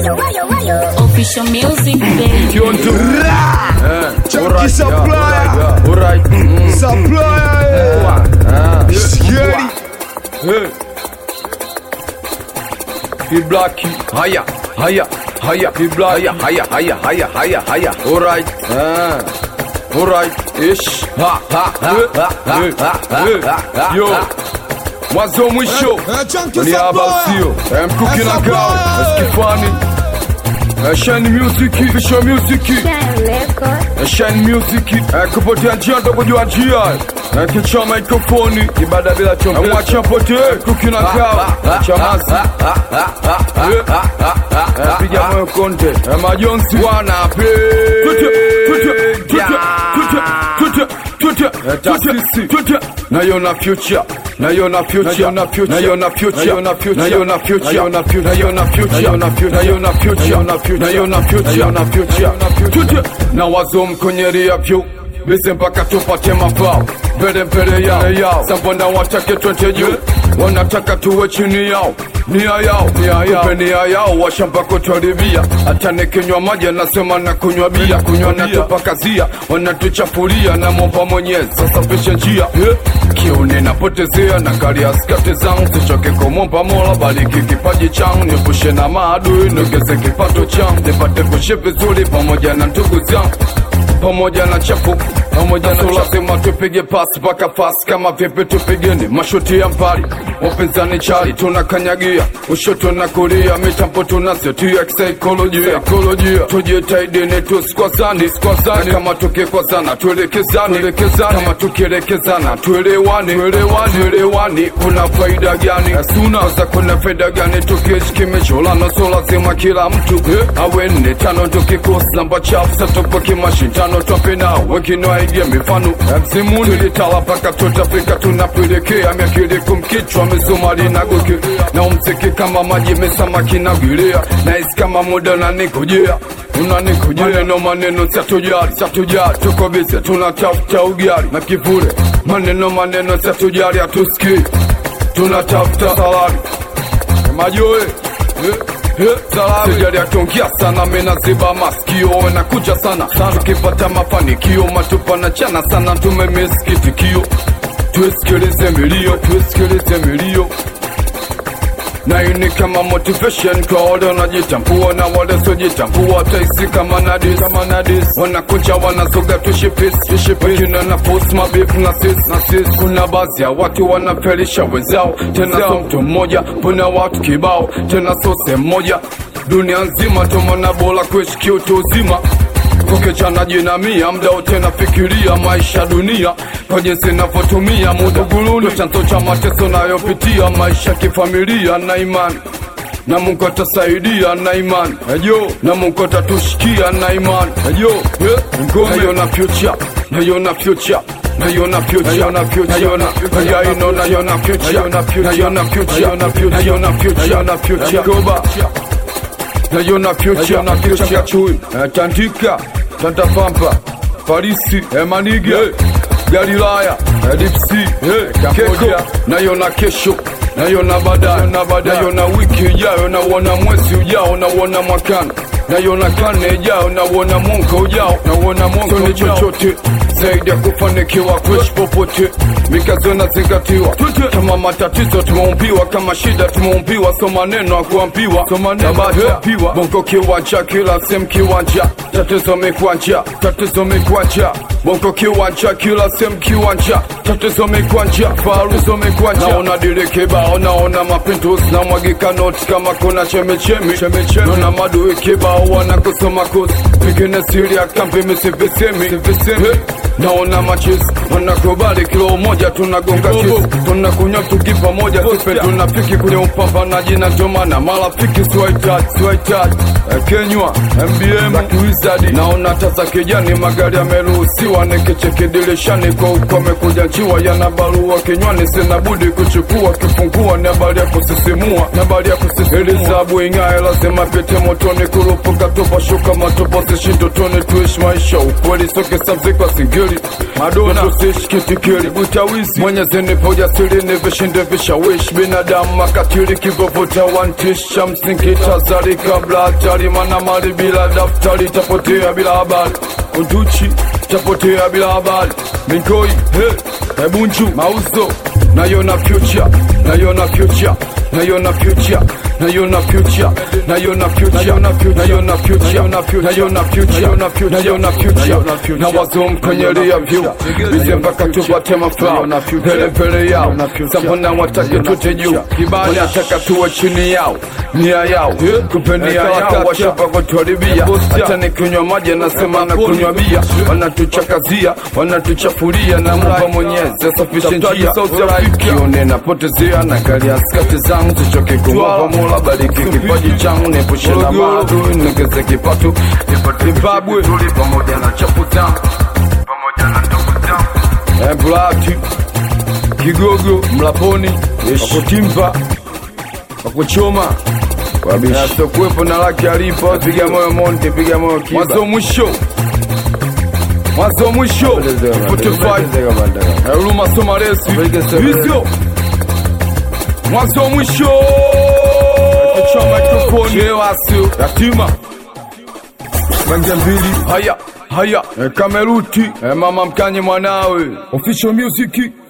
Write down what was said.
Official music, baby. Chunky supplier. Alright. Supplier. Scary. He blacky. Higher. He black. Higher. Alright. Alright. Ish. Yo. Mwanzo mwisho. Chunky Ni haba supplier. usio. Mkuki na gao. Skifani. Shine music. Official music. Shine music. Kupotea njia ndo kujua njia. Kichwa mikrofoni. Ibada bila chombe. Mwacha pote. Kuki na gao. Chamasi. Piga moyo konte. Majonzi wana pe. Nayona future. Na wazo mkonyeria vyu Bise mpaka tupate mafao Mbele yao Sambona watake twende juu Wanataka tuwe chini yao Nia yao Washamba kutuharibia Hata nikinywa maji nasema na kunywa bia Wanatupakazia Wanatuchafulia na momba mwenyezi Sasa pishe njia Kione napotezea na kari askati zangu Sichoke kumomba mola baliki kipaji changu Nipushe na maadui nogeze kipato changu Nipate kuishi vizuri pamoja na ndugu zangu Pamoja na chafu pamoja na lazima tupige pasi paka fast kama vipi tupigeni mashuti ya mbali wapinzani chali tunakanyagia ushoto na kulia mitambo tunasetia psychology tujitaidini tusikwazani kama tukikwazana tuelekezane kama tukielekezana tuelewani kuna faida gani suna kuna faida gani tukishikimesholano so lazima kila mtu awene tano tukikosi namba chafu satopo kimashindano twapenao wengine waigia mifano msimu tulitala paka tutafika tunapelekea miakili kumkichwa mizumari na goke na umsiki kama maji mesamaki na gilea na isi kama muda unanikujia maneno satujali tuko bize tunatafuta ugali na kivule maneno satujali hatusikii tunatafuta salari majoe Sijari atongia sana mena ziba masikio Wanakuja sana tukipata mafanikio Matupa na chana sana tumemesikitikio Tuisikilize milio na ini kama motivation kwa wale wanajitambua na wale sojitambua taisi kama nadis wanakuja wanazoga tushipis wengine na post mabif na sis kuna baadhi ya watu wanafelisha wenzao tena so mtu mmoja puna watu kibao tena so sehemu moja dunia nzima tumona bora kuishi kiutu uzima Kukechana jinamia mda utena fikiria maisha dunia kwa jinsi navyotumia muda guluni chanzo cha mateso nayopitia maisha kifamilia na imani na Mungu atasaidia na imani na Mungu atatushikia na imani nayona future Goba Nayona future chui Tandika Tantapampa Parisi Maniga Galilaya Dipsi Keko Nayona kesho Nayona baadaye Nayona wiki ijayo Nawona mwezi ujao Nawona mwakana Nayona kane ijao Nawona mwaka ujao Nawona mwaka ujao chochote zaidi ya kufanikiwa kuishi popote mikazo inazingatiwa kama matatizo tumeumbiwa kama shida tumeumbiwa so maneno akuambiwa bongo kiwanja kila sehemu kiwanja tatizo mekwanja bongo kiwanja kila sehemu kiwanja tatizo mekwanja faruzo mekwanja naona direke bao naona mapinduzi na mwagika noti kama kuna chemechemi naona madui kibao wanakusoma kosi pengine siri ya kambi misivesemi naona machisi wanakubali kilo moja tunagonga kisi tunakunywa tukipa moja tupe tunafiki kwenye upambanaji na jomana marafiki swaitat Kenywa MBM Wizard naona taza kijani magari yameruhusiwa nikicheki dirishani kwa ukome kuja nchiwa yana barua kinywani sina budi kuchukua kifungua ni habari ya kusisimua Elizabu ingae lazima pete motoni kurupuka tupa shuka matupa sishindotoni tuishi maisha ukweli soke samzikwa singeli Madonna tusishi kitikili buta wizi. Mwenyezi nipe ujasiri nivishinde vishawishi. Binadamu makatili kivovuta wantisha. Msingi tazari kabla hatari, mana mali bila daftari tapotea bila habari. Unduchi tapotea bila habari. Minkoi Bunju mauzo nayona future, nayona future, nayona future, nayona future, nayona future, nayona future, nayona future, nayona future. Na wazom kwenye ria view bize mpaka tupate mafao pele yao. Sambona watake tute juu, kibali ataka tuwe chini yao. Nia yao kupenia yao washapa kutuharibia. Hata nikinywa maji nasema na kunywa bia. Wanatuchakazia, wanatuchafulia, na Mungu Mwenyezi asafishe njia. Kione napotezea na kali ya skati zangu. Sichoke kumwomba Mola bariki kipaji changu. Niepushe na maadui niongeze kipato. Zimbabwe pamoja na chapu zangu, pamoja na ndugu zangu. Blati Kigogo Mlaponi wakutimba wakuchoma wabisha kuwepo na laki alipo. Piga moyo Monte, piga moyo Kiba. Mwanzo mwisho, mwanzo mwisho 45 Ruma Somaresi Vizio. Mwanzo mwisho kuchoma mikrofoni Yewasu Yatima Bangia mbili. Haya Kameruti Mama Mkanye mwanawe Official Music.